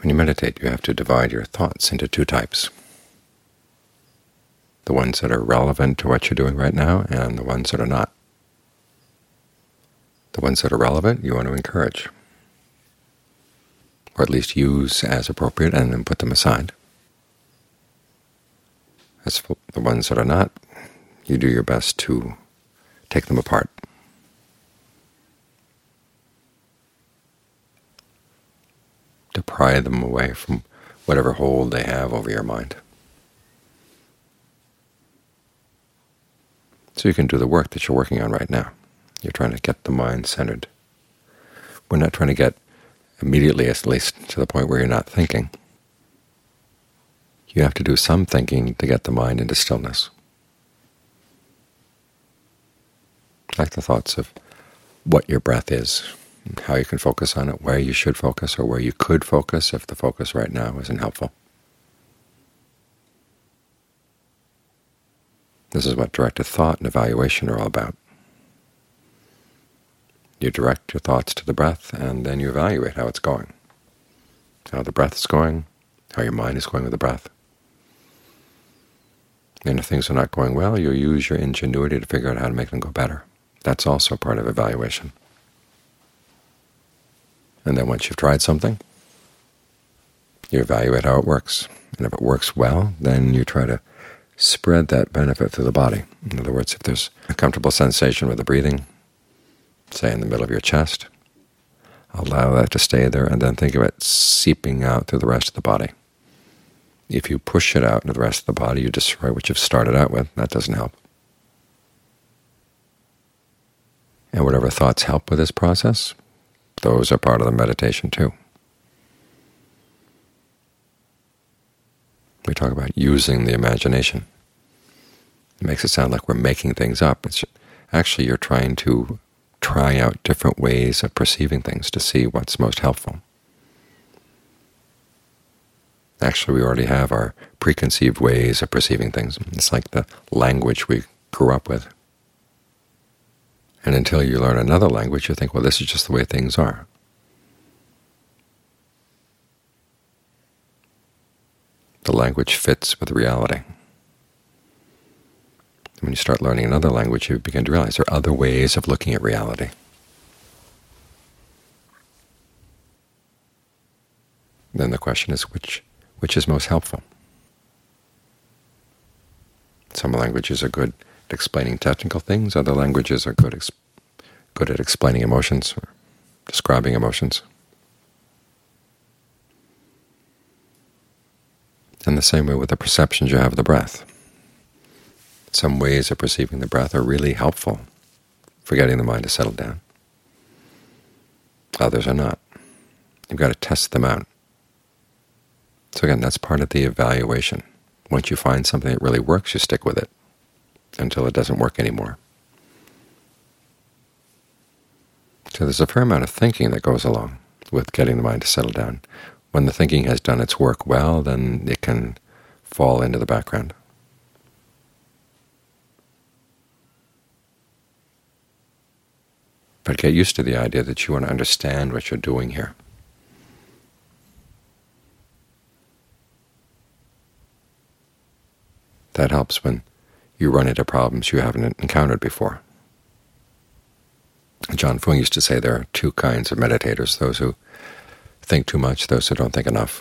When you meditate, you have to divide your thoughts into two types: the ones that are relevant to what you're doing right now and the ones that are not. The ones that are relevant you want to encourage, or at least use as appropriate, and then put them aside. As for the ones that are not, you do your best to take them apart. To pry them away from whatever hold they have over your mind. So you can do the work that you're working on right now. You're trying to get the mind centered. We're not trying to get immediately, at least, to the point where you're not thinking. You have to do some thinking to get the mind into stillness. Like the thoughts of what your breath is, how you can focus on it, where you should focus, or where you could focus if the focus right now isn't helpful. This is what directed thought and evaluation are all about. You direct your thoughts to the breath, and then you evaluate how it's going, how the breath is going, how your mind is going with the breath. And if things are not going well, you'll use your ingenuity to figure out how to make them go better. That's also part of evaluation. And then once you've tried something, you evaluate how it works. And if it works well, then you try to spread that benefit through the body. In other words, if there's a comfortable sensation with the breathing, say in the middle of your chest, allow that to stay there, and then think of it seeping out through the rest of the body. If you push it out into the rest of the body, you destroy what you've started out with. That doesn't help. And whatever thoughts help with this process, those are part of the meditation too. We talk about using the imagination. It makes it sound like we're making things up. It's actually you're trying to try out different ways of perceiving things to see what's most helpful. Actually, we already have our preconceived ways of perceiving things. It's like the language we grew up with. And until you learn another language, you think, well, this is just the way things are. The language fits with reality. When you start learning another language, you begin to realize there are other ways of looking at reality. Then the question is, which is most helpful? Some languages are good at explaining technical things. Other languages are good at explaining emotions or describing emotions. And the same way with the perceptions you have of the breath. Some ways of perceiving the breath are really helpful for getting the mind to settle down. Others are not. You've got to test them out. So again, that's part of the evaluation. Once you find something that really works, you stick with it until it doesn't work anymore. So there's a fair amount of thinking that goes along with getting the mind to settle down. When the thinking has done its work well, then it can fall into the background. But get used to the idea that you want to understand what you're doing here. That helps when you run into problems you haven't encountered before. John Fung used to say there are two kinds of meditators: those who think too much, those who don't think enough.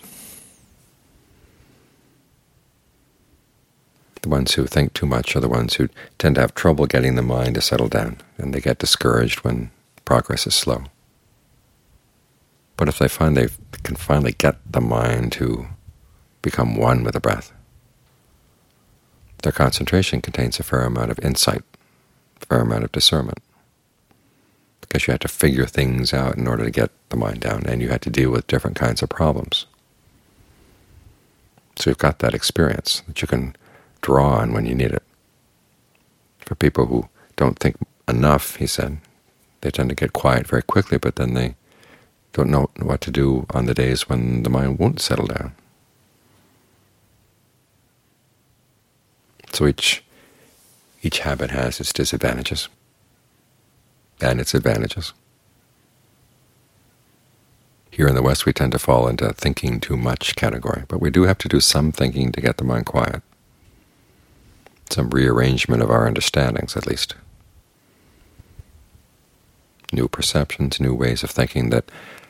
The ones who think too much are the ones who tend to have trouble getting the mind to settle down, and they get discouraged when progress is slow. But if they find they can finally get the mind to become one with the breath, their concentration contains a fair amount of insight, a fair amount of discernment, because you had to figure things out in order to get the mind down, and you had to deal with different kinds of problems. So you've got that experience that you can draw on when you need it. For people who don't think enough, he said, they tend to get quiet very quickly, but then they don't know what to do on the days when the mind won't settle down. So each habit has its disadvantages and its advantages. Here in the West we tend to fall into thinking too much category, but we do have to do some thinking to get the mind quiet, some rearrangement of our understandings at least, new perceptions, new ways of thinking that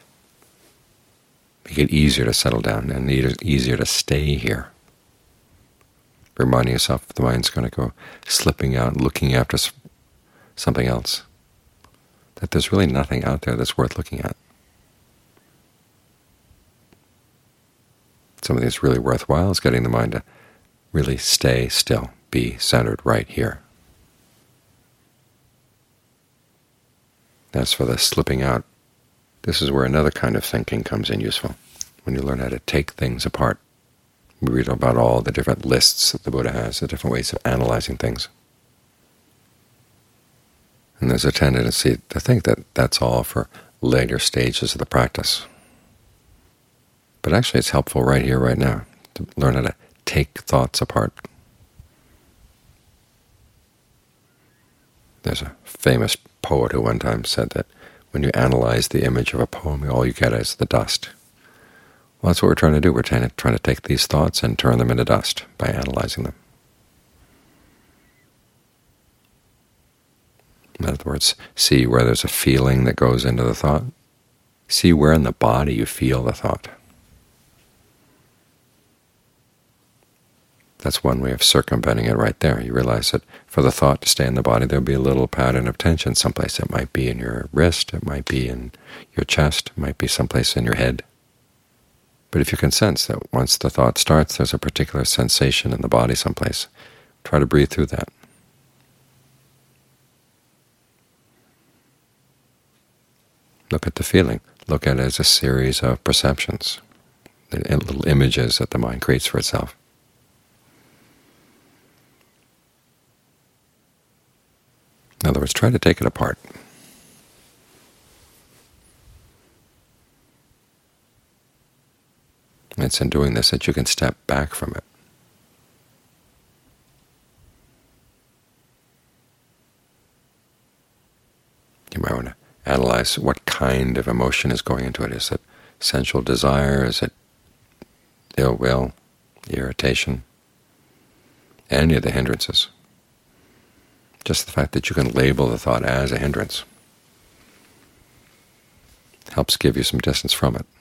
make it easier to settle down and easier to stay here. Reminding yourself the mind's going to go slipping out, looking after something else, that there's really nothing out there that's worth looking at. Something that's really worthwhile is getting the mind to really stay still, be centered right here. As for the slipping out, this is where another kind of thinking comes in useful, when you learn how to take things apart. We read about all the different lists that the Buddha has, the different ways of analyzing things. And there's a tendency to think that that's all for later stages of the practice. But actually it's helpful right here, right now, to learn how to take thoughts apart. There's a famous poet who one time said that when you analyze the image of a poem, all you get is the dust. Well, that's what we're trying to do. We're trying to take these thoughts and turn them into dust by analyzing them. In other words, see where there's a feeling that goes into the thought. See where in the body you feel the thought. That's one way of circumventing it right there. You realize that for the thought to stay in the body, there'll be a little pattern of tension someplace. It might be in your wrist, it might be in your chest, it might be someplace in your head. But if you can sense that once the thought starts, there's a particular sensation in the body someplace, try to breathe through that. Look at the feeling. Look at it as a series of perceptions, little images that the mind creates for itself. In other words, try to take it apart. It's in doing this that you can step back from it. You might want to analyze what kind of emotion is going into it. Is it sensual desire? Is it ill will, irritation? Any of the hindrances. Just the fact that you can label the thought as a hindrance helps give you some distance from it.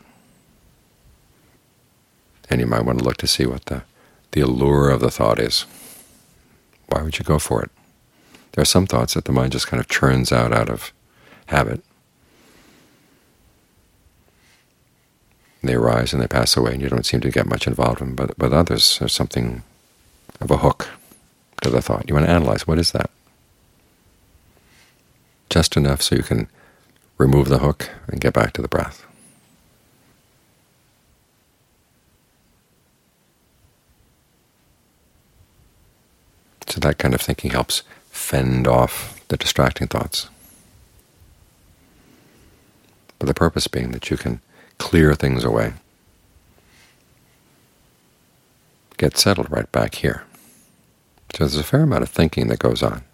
And you might want to look to see what the allure of the thought is. Why would you go for it? There are some thoughts that the mind just kind of churns out of habit. They arise and they pass away, and you don't seem to get much involved in them. But others, there's something of a hook to the thought. You want to analyze, what is that? Just enough so you can remove the hook and get back to the breath. So that kind of thinking helps fend off the distracting thoughts. But the purpose being that you can clear things away, get settled right back here. So there's a fair amount of thinking that goes on.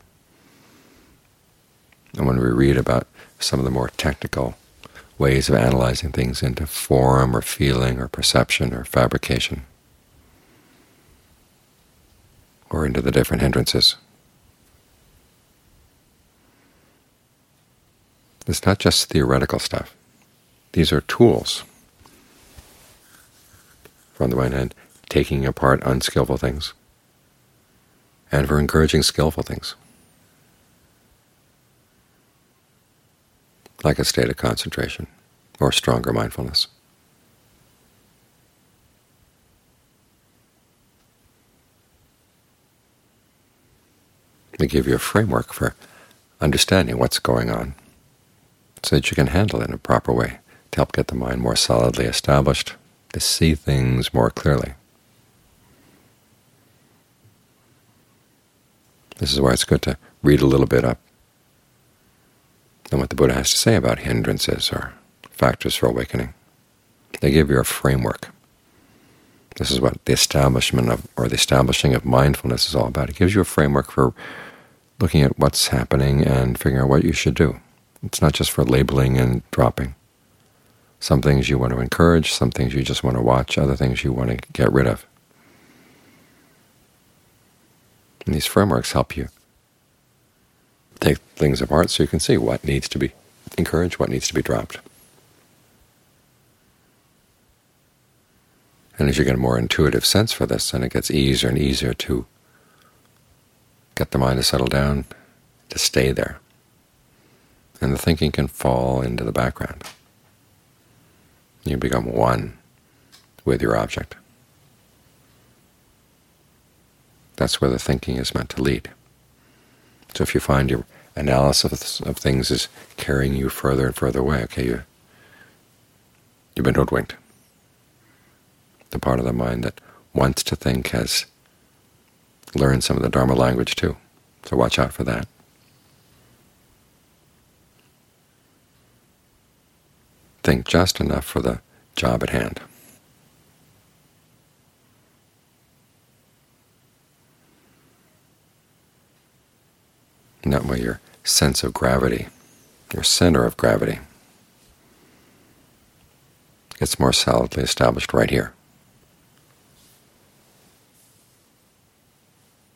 And when we read about some of the more technical ways of analyzing things into form or feeling or perception or fabrication, or into the different hindrances, it's not just theoretical stuff. These are tools. On the one hand, taking apart unskillful things, and for encouraging skillful things, like a state of concentration or stronger mindfulness. They give you a framework for understanding what's going on so that you can handle it in a proper way to help get the mind more solidly established, to see things more clearly. This is why it's good to read a little bit up on what the Buddha has to say about hindrances or factors for awakening. They give you a framework. This is what the establishment of, or the establishing of mindfulness is all about. It gives you a framework for looking at what's happening and figuring out what you should do. It's not just for labeling and dropping, Some things you want to encourage, some things you just want to watch, other things you want to get rid of. And these frameworks help you take things apart so you can see what needs to be encouraged, what needs to be dropped. And as you get a more intuitive sense for this, then it gets easier and easier to get the mind to settle down, to stay there. And the thinking can fall into the background. You become one with your object. That's where the thinking is meant to lead. So if you find your analysis of things is carrying you further and further away, okay, you've been hoodwinked. The part of the mind that wants to think has learned some of the Dharma language too, so watch out for that. Think just enough for the job at hand. And that way your sense of gravity, your center of gravity, gets more solidly established right here.